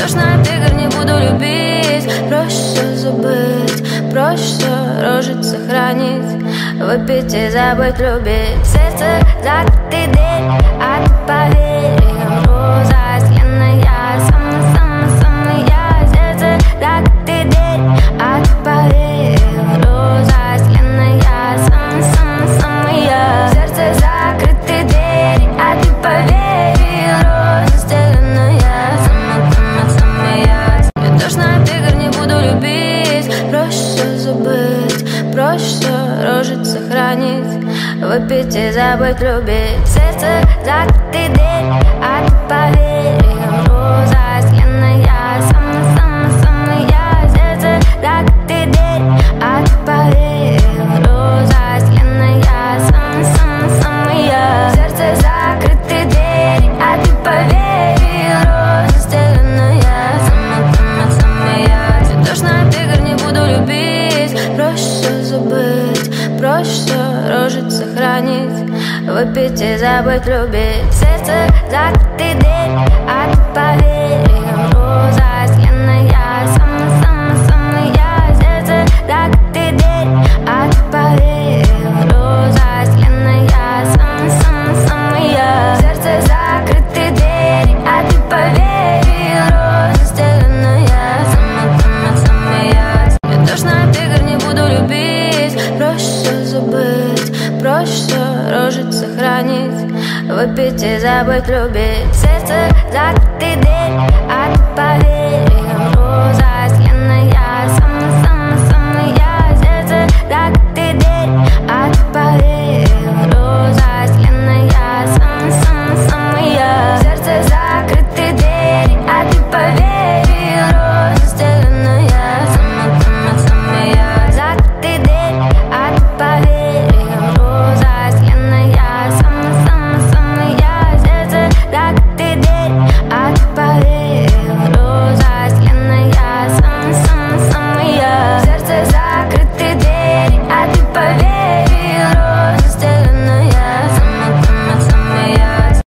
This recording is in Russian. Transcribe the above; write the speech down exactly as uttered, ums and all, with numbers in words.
Бездушная тигр, не буду любить. Проще забыть, проще рожить сохранить, выпить и забыть любить. Сердце закрытый дверь, а ты поверь, роза сленная, сама-сама-самая. Сердце закрытый дверь, а ты поверь, роза сленная, сама-сама-самая. Сердце закрытый дверь, а ты поверь, роза сленная, сама-сама-самая. Бездушная тигр, не буду любить. Проще забыть, проще рожить сохранить, выпить и забыть любить. Сердце закрытый дверь, а ты поверь, роза сленная, сама-сама-самая. Сердце закрытый дверь, а ты поверь, роза сленная, сама-сама-самая. Сердце закрытый дверь, а ты поверь, роза сленная, сама-сама-самая. Бездушная тигр, не буду любить. Проще забыть, проще рожить сохранить, выпить и забыть любить. Сердце закрытый дверь, а ты поверь, роза сленная, сама-сама-самая. Сердце закрытый дверь, а ты поверь, роза сленная, сама-сама-самая. Сердце закрытый дверь, а ты поверь, роза сленная, сама-сама-самая. Бездушная тигр, не буду любить. Проще забыть, проще рожить сохранить, выпить и забыть любить. Сердце закрытый дверь, а